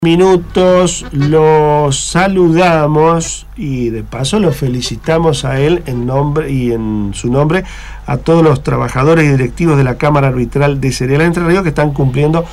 Minutos, lo saludamos y de paso lo felicitamos a él en nombre y en su nombre a todos los trabajadores y directivos de la Cámara Arbitral de Cereal Entre Ríos que están cumpliendo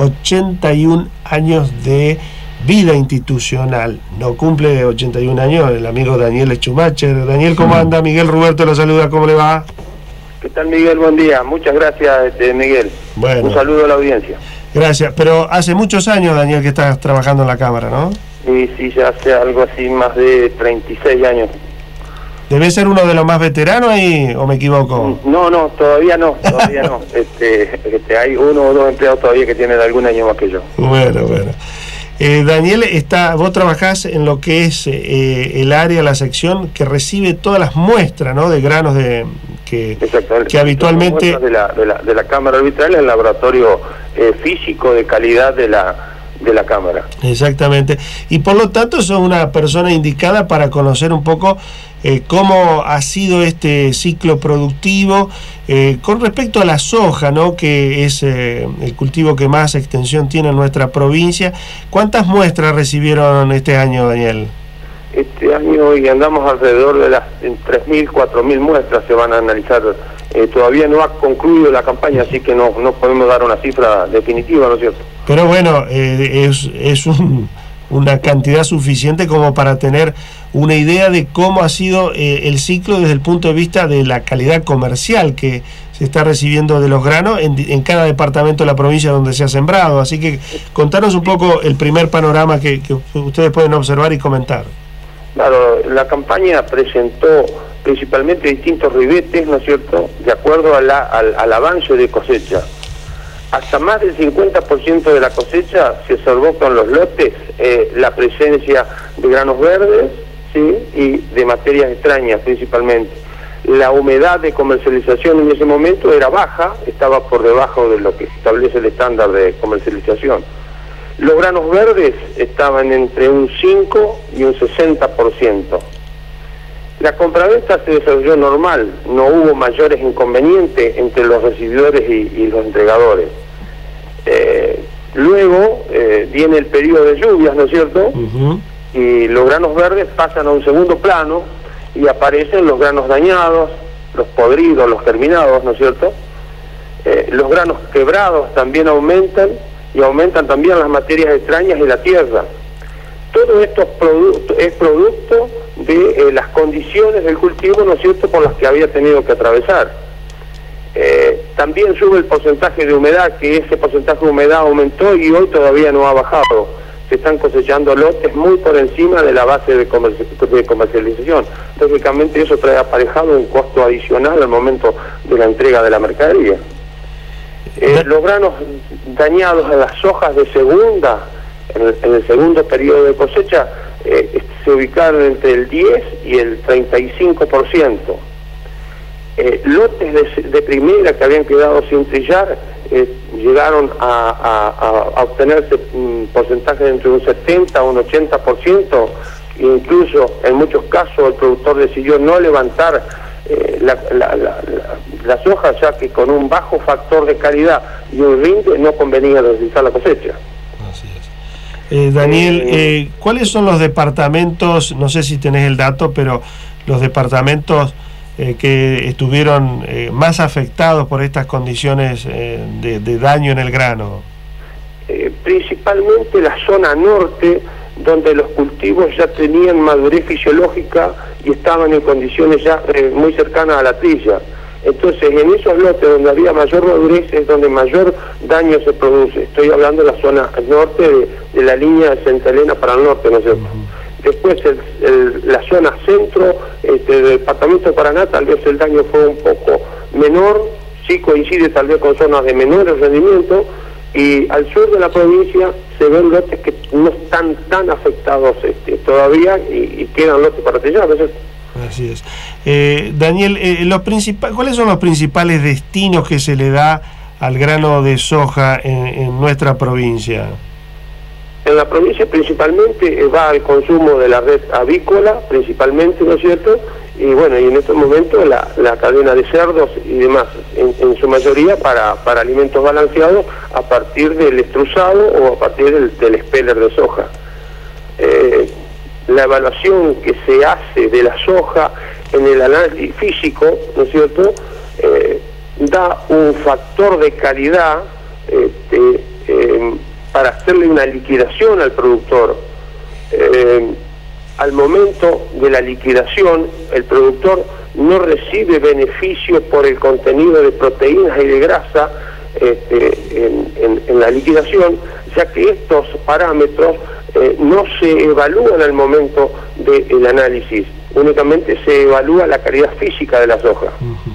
81 años de vida institucional. No cumple 81 años el amigo Daniel Schumacher. Daniel, ¿cómo anda? Miguel Roberto lo saluda, ¿cómo le va? ¿Qué tal, Miguel? Buen día. Muchas gracias, Miguel. Bueno. Un saludo a la audiencia. Gracias, pero hace muchos años, Daniel, que estás trabajando en la Cámara, ¿no? Sí, ya hace algo así, más de 36 años. ¿Debe ser uno de los más veteranos ahí, o me equivoco? No, todavía no. Hay uno o dos empleados todavía que tienen algún año más que yo. Bueno. Daniel, vos trabajás en lo que es el área, la sección que recibe todas las muestras, ¿no?, de granos que habitualmente... De la Cámara Arbitral, el laboratorio físico de calidad de la Cámara. Exactamente. Y por lo tanto sos una persona indicada para conocer un poco cómo ha sido este ciclo productivo con respecto a la soja, ¿no?, que es el cultivo que más extensión tiene en nuestra provincia. ¿Cuántas muestras recibieron este año, Daniel? Este año hoy andamos alrededor de las 3.000, 4.000 muestras se van a analizar. Todavía no ha concluido la campaña, así que no podemos dar una cifra definitiva, ¿no es cierto? Pero bueno, es una cantidad suficiente como para tener una idea de cómo ha sido el ciclo desde el punto de vista de la calidad comercial que se está recibiendo de los granos en cada departamento de la provincia donde se ha sembrado. Así que contanos un poco el primer panorama que ustedes pueden observar y comentar. Claro, la campaña presentó principalmente distintos ribetes, ¿no es cierto?, de acuerdo al avance de cosecha. Hasta más del 50% de la cosecha se observó con los lotes la presencia de granos verdes, ¿sí?, y de materias extrañas principalmente. La humedad de comercialización en ese momento era baja, estaba por debajo de lo que establece el estándar de comercialización. Los granos verdes estaban entre un 5 y un 60%. La compraventa se desarrolló normal, no hubo mayores inconvenientes entre los recibidores y los entregadores. Luego viene el periodo de lluvias, ¿no es cierto? Uh-huh. Y los granos verdes pasan a un segundo plano y aparecen los granos dañados, los podridos, los terminados, ¿no es cierto? Los granos quebrados también aumentan, y aumentan también las materias extrañas y la tierra. Todo esto es producto de las condiciones del cultivo, ¿no es cierto?, por las que había tenido que atravesar. También sube el porcentaje de humedad, que ese porcentaje de humedad aumentó y hoy todavía no ha bajado. Se están cosechando lotes muy por encima de la base de comercialización. Lógicamente eso trae aparejado un costo adicional al momento de la entrega de la mercadería. Los granos dañados en las hojas de segunda, en el segundo periodo de cosecha, se ubicaron entre el 10 y el 35%. Lotes de primera que habían quedado sin trillar llegaron a obtenerse un porcentaje entre un 70 a un 80%, incluso en muchos casos el productor decidió no levantar las hojas, ya que con un bajo factor de calidad y un rinde no convenía realizar la cosecha. Así es. Daniel, ¿cuáles son los departamentos, no sé si tenés el dato, pero los departamentos que estuvieron más afectados por estas condiciones de daño en el grano? Principalmente la zona norte, donde los cultivos ya tenían madurez fisiológica y estaban en condiciones ya muy cercanas a la trilla. Entonces, en esos lotes donde había mayor madurez es donde mayor daño se produce. Estoy hablando de la zona norte de la línea de Santa Elena para el norte, ¿no es cierto? Uh-huh. Después, la zona centro del departamento de Paraná, tal vez el daño fue un poco menor, sí coincide tal vez con zonas de menores rendimiento, y al sur de la provincia se ven lotes que no están tan afectados todavía y quedan lotes para trillar, ¿no es cierto? Así es. Daniel, ¿cuáles son los principales destinos que se le da al grano de soja en nuestra provincia? En la provincia principalmente va al consumo de la red avícola, principalmente, ¿no es cierto?, y bueno, y en estos momentos la cadena de cerdos y demás, en su mayoría para alimentos balanceados a partir del extrusado o a partir del speller de soja. La evaluación que se hace de la soja en el análisis físico, ¿no es cierto?, da un factor de calidad para hacerle una liquidación al productor. Al momento de la liquidación, el productor no recibe beneficio por el contenido de proteínas y de grasa en la liquidación, ya que estos parámetros no se evalúan al momento del análisis, únicamente se evalúa la calidad física de la soja.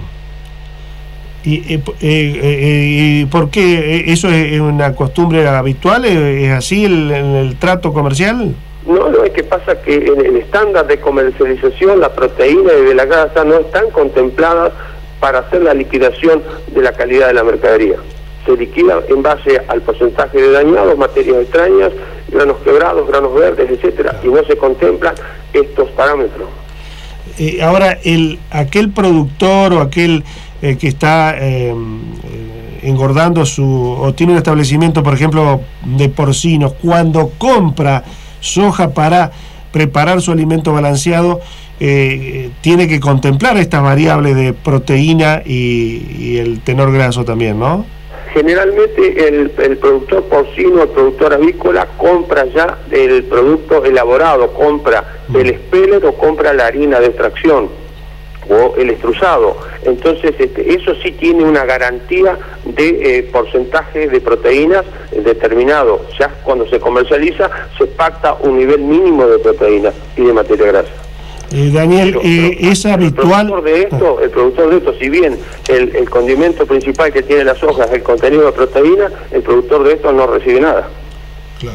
¿Y por qué? ¿Eso es una costumbre habitual? ¿Es así el trato comercial? No, es que pasa que en el estándar de comercialización la proteína y de la grasa no están contempladas para hacer la liquidación de la calidad de la mercadería. Se liquida en base al porcentaje de dañados, materias extrañas, granos quebrados, granos verdes, etcétera, y no se contemplan estos parámetros. Ahora, aquel productor o aquel que está engordando o tiene un establecimiento, por ejemplo, de porcinos, cuando compra soja para preparar su alimento balanceado, tiene que contemplar estas variables de proteína y el tenor graso también, ¿no? Generalmente el productor porcino, el productor avícola, compra ya el producto elaborado, compra el speller o compra la harina de extracción o el extrusado. Entonces eso sí tiene una garantía de porcentaje de proteínas determinado. Ya cuando se comercializa se pacta un nivel mínimo de proteínas y de materia grasa. Daniel, ¿es habitual? El productor de esto, si bien el condimento principal que tiene las hojas es el contenido de proteína, el productor de esto no recibe nada. Claro.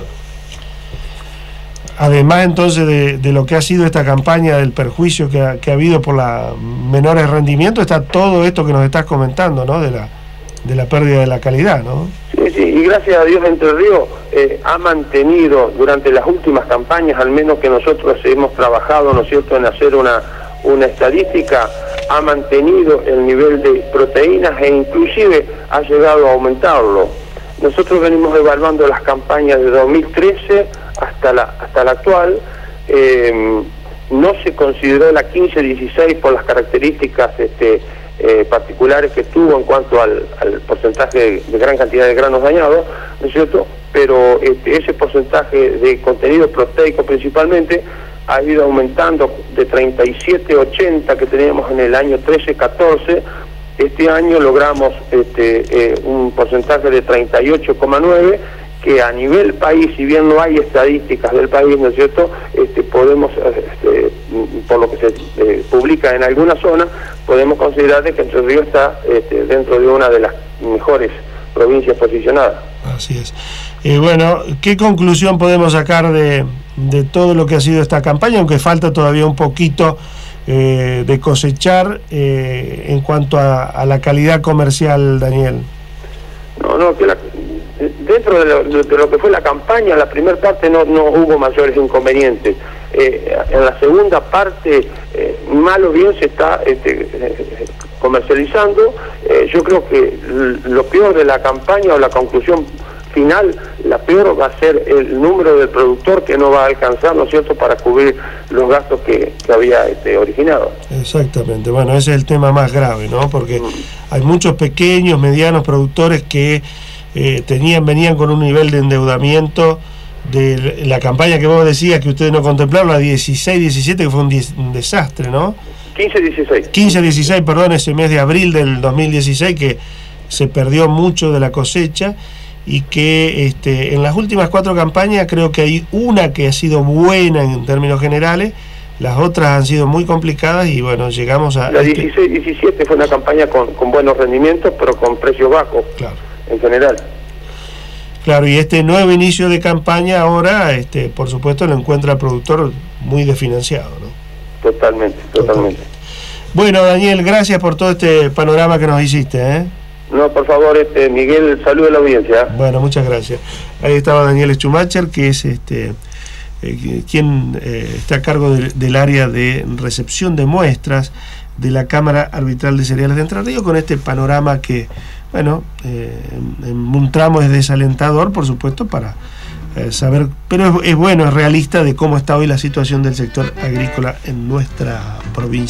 Además, entonces, de lo que ha sido esta campaña, del perjuicio que ha habido por los menores rendimientos, está todo esto que nos estás comentando, ¿no? De la pérdida de la calidad, ¿no? Sí, y gracias a Dios Entre Ríos ha mantenido durante las últimas campañas, al menos que nosotros hemos trabajado, ¿no es cierto?, en hacer una estadística, ha mantenido el nivel de proteínas e inclusive ha llegado a aumentarlo. Nosotros venimos evaluando las campañas de 2013 hasta la actual. No se consideró la 15-16 por las características particulares que tuvo en cuanto al porcentaje de gran cantidad de granos dañados, ¿no es cierto? Pero ese porcentaje de contenido proteico principalmente ha ido aumentando de 37-80 que teníamos en el año 13-14. Este año logramos un porcentaje de 38,9, que a nivel país, si bien no hay estadísticas del país, ¿no es cierto?, podemos, por lo que se publica en alguna zona, podemos considerar que Entre Ríos está dentro de una de las mejores provincias posicionadas. Así es. Bueno, ¿qué conclusión podemos sacar de todo lo que ha sido esta campaña, aunque falta todavía un poquito de cosechar en cuanto a la calidad comercial, Daniel? No, que dentro de lo que fue la campaña, la primera parte no hubo mayores inconvenientes. En la segunda parte, mal o bien se está comercializando. Yo creo que lo peor de la campaña o la conclusión final, la peor va a ser el número del productor que no va a alcanzar, ¿no es cierto?, para cubrir los gastos que había originado. Exactamente, bueno, ese es el tema más grave, ¿no? Porque hay muchos pequeños, medianos productores que venían con un nivel de endeudamiento de la campaña que vos decías que ustedes no contemplaron, la 16-17, que fue un desastre, ¿no? 15-16. 15-16, perdón, ese mes de abril del 2016, que se perdió mucho de la cosecha, y que en las últimas 4 campañas creo que hay una que ha sido buena en términos generales, las otras han sido muy complicadas y bueno, llegamos a... La 16-17 fue una campaña con buenos rendimientos, pero con precios bajos, claro, en general. Claro, y este nuevo inicio de campaña ahora, por supuesto, lo encuentra el productor muy desfinanciado, ¿no? Totalmente. Bueno, Daniel, gracias por todo este panorama que nos hiciste, ¿eh? No, por favor, Miguel, saludo a la audiencia. Bueno, muchas gracias. Ahí estaba Daniel Schumacher, que es quien está a cargo del área de recepción de muestras de la Cámara Arbitral de Cereales de Entre Ríos, con este panorama que, bueno, en un tramo es desalentador, por supuesto, para saber, pero es bueno, es realista de cómo está hoy la situación del sector agrícola en nuestra provincia.